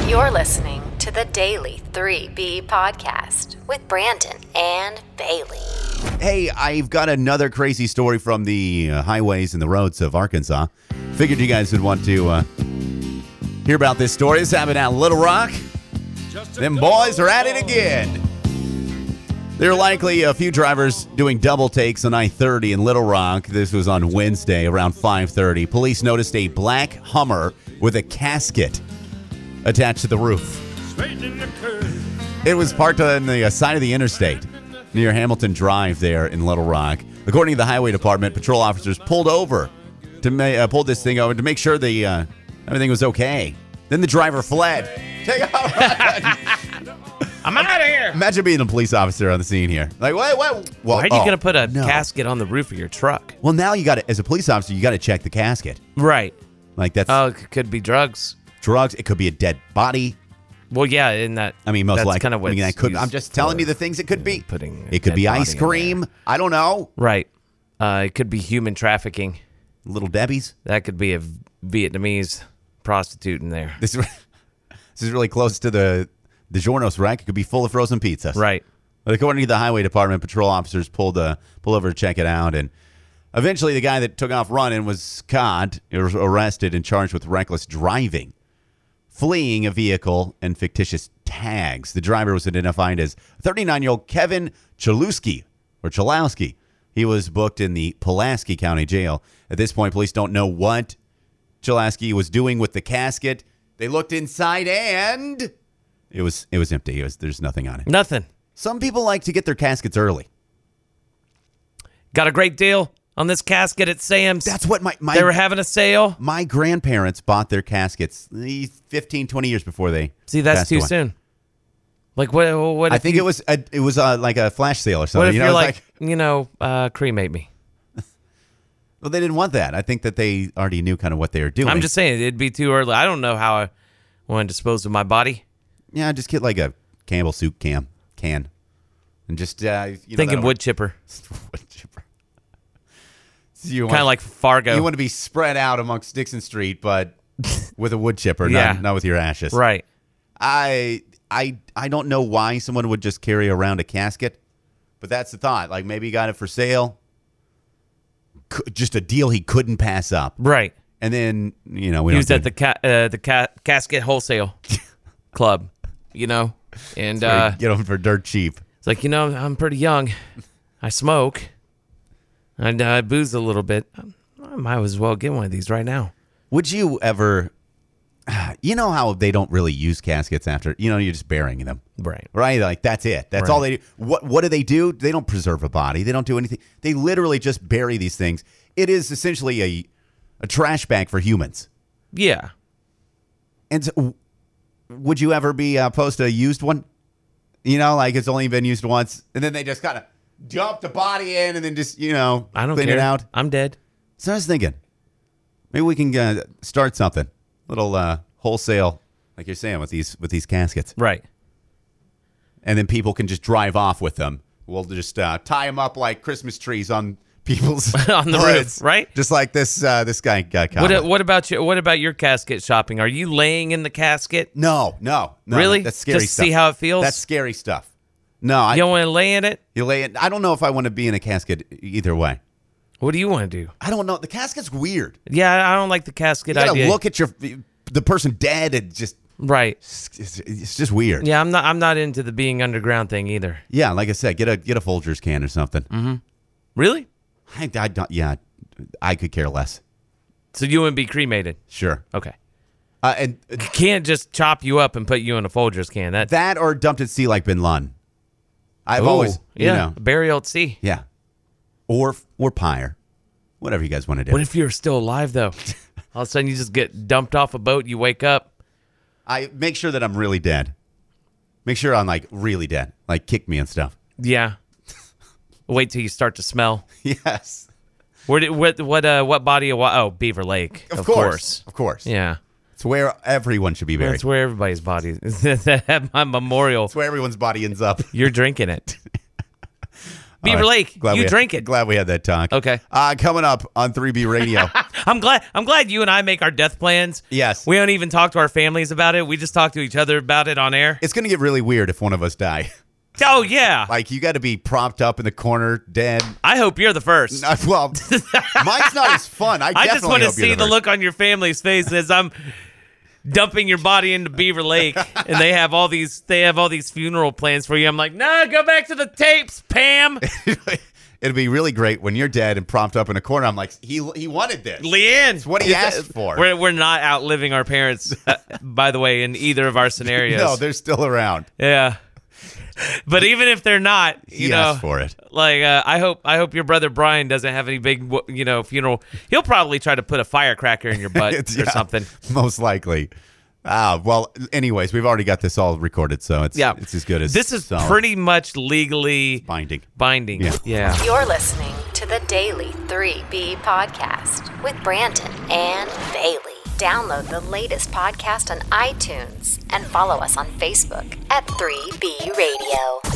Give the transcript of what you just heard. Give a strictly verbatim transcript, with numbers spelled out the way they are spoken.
You're listening to the Daily three B Podcast with Brandon and Bailey. Hey, I've got another crazy story from the uh, highways and the roads of Arkansas. Figured you guys would want to uh, hear about this story. This happened out in Little Rock. Them boys are at it again. There are likely a few drivers doing double takes on I thirty in Little Rock. This was on Wednesday around five thirty. Police noticed a black Hummer with a casket attached to the roof. It was parked on the side of the interstate near Hamilton Drive there in Little Rock. According to the highway department, patrol officers pulled over to ma- uh, pull this thing over to make sure the uh, everything was okay. Then the driver fled. Take off. I'm out of here. Imagine being a police officer on the scene here. Like, wait, wait. Well, Why are you oh, going to put a no. casket on the roof of your truck? Well, now you got to, as a police officer, you got to check the casket. Right. Like that's Oh, it could be drugs. drugs. It could be a dead body. Well, yeah, in that. I mean, most that's likely. kind of what I mean, that it's could. used I'm just telling for, you the things it could be. Putting It could dead be body ice in there. cream. I don't know. Right. Uh, it could be human trafficking. Little Debbie's. That could be a Vietnamese prostitute in there. This is this is really close to the the DiGiorno's rack. It could be full of frozen pizzas. Right. But according to the highway department, patrol officers pulled uh, pull over to check it out, and eventually the guy that took off running was caught, he was arrested, and charged with reckless driving, fleeing a vehicle, and fictitious tags. The driver was identified as thirty-nine-year-old Kevin Chalowski, or Chalowski. He was booked in the Pulaski County Jail. At this point, police don't know what Chalowski was doing with the casket. They looked inside, and it was it was empty. It was, there's nothing on it. Nothing. Some people like to get their caskets early. Got a great deal on this casket at Sam's. That's what my my They were having a sale. my grandparents bought their caskets fifteen, twenty years before they See, that's passed too away. soon. Like, what? What? I if think you, it was a, it was uh, like a flash sale or something. What if you know, you're it's like, you know, uh, cremate me? well, they didn't want that. I think that they already knew kind of what they were doing. I'm just saying it'd be too early. I don't know how I want to dispose of my body. yeah, just get like a Campbell soup can can, and just uh, you know, Thinking that'll- wood chipper, wood chipper. So you kind want- of like Fargo, You want to be spread out amongst Dixon Street, but with a wood chipper, Yeah. not, not with your ashes. right? I I I don't know why someone would just carry around a casket, but that's the thought. Like maybe he got it for sale, C- just a deal he couldn't pass up. Right. And then you know we He don't was at do- the ca- uh, the ca- casket wholesale club, you know, and where you uh, get them for dirt cheap. it's like, you know, I'm pretty young. I smoke. I uh, booze a little bit. I might as well get one of these right now. Would you ever? You know how they don't really use caskets after you know you're just burying them, Right. right? Like that's it. That's Right. all they do. What what do they do? They don't preserve a body. They don't do anything. They literally just bury these things. It is essentially a a trash bag for humans. Yeah. And so, would you ever be uh, opposed to a used one? You know, like it's only been used once, and then they just kind of dump the body in, and then just you know I don't clean care. it out. I'm dead. So I was thinking, maybe we can uh, start something, little uh, wholesale, like you're saying with these with these caskets, Right. and then people can just drive off with them. We'll just uh, tie them up like Christmas trees on people's On the hoods, roof, right? Just like this uh, this guy got caught. What, with. what about your What about your casket shopping? Are you laying in the casket? No, no, no, Really? That's scary Just stuff. see how it feels? That's scary stuff. No, I You don't want to lay in it? you lay it. I don't know if I want to be in a casket either way. What do you want to do? I don't know. The casket's weird. Yeah, I don't like the casket You gotta idea. look at your the person dead and just right. it's, it's just weird. Yeah, I'm not. I'm not into the being underground thing either. Yeah, like I said, get a get a Folgers can or something. Mm-hmm. Really? I, I don't. Yeah, I could care less. So you wouldn't be cremated? Sure. Okay. Uh, and uh, Can't just chop you up and put you in a Folgers can. That. that or dumped at sea like Bin Laden. I've Ooh, always, you yeah, know, burial at sea. yeah, or or pyre, whatever you guys want to do. What if you're still alive though? All of a sudden you just get dumped off a boat. You wake up. I make sure that I'm really dead. Make sure I'm like really dead, like kick me and stuff. Yeah. Wait till you start to smell. Yes, Where did what what uh what body of wa- oh Beaver Lake? of, Of, course. of course. Yeah. It's where everyone should be buried. That's where everybody's body is. At my memorial. It's where everyone's body ends up. You're drinking it. Beaver right. Lake, Glad you we had- drink it. Glad we had that talk. Okay. Uh, coming up on three B Radio. I'm glad. I'm glad you and I make our death plans. Yes. We don't even talk to our families about it. We just talk to each other about it on air. It's going to get really weird if one of us die. Oh yeah. Like, you got to be propped up in the corner, dead. I hope you're the first. Uh, Well, mine's not as fun. I, I definitely just want to hope you're see the first. look on your family's face as I'm dumping your body into Beaver Lake, and they have all these they have all these funeral plans for you. I'm like, nah, go back to the tapes, Pam. It'd be really great when you're dead and propped up in a corner. I'm like, he he wanted this. Leanne, It's what he is asked that- for. We're we're not outliving our parents, uh, by the way, in either of our scenarios. No, they're still around. Yeah. But even if they're not, you He know, asked for it. like uh, I hope I hope your brother Brian doesn't have any big, you know, funeral. He'll probably try to put a firecracker in your butt It's- or yeah, something. Most likely. Ah, well, anyways, we've already got this all recorded, so it's Yeah, it's as good as this is solid. pretty much legally binding. binding. Yeah. yeah. You're listening to the Daily three B podcast with Brandon and Bailey. Download the latest podcast on iTunes and follow us on Facebook at three B Radio.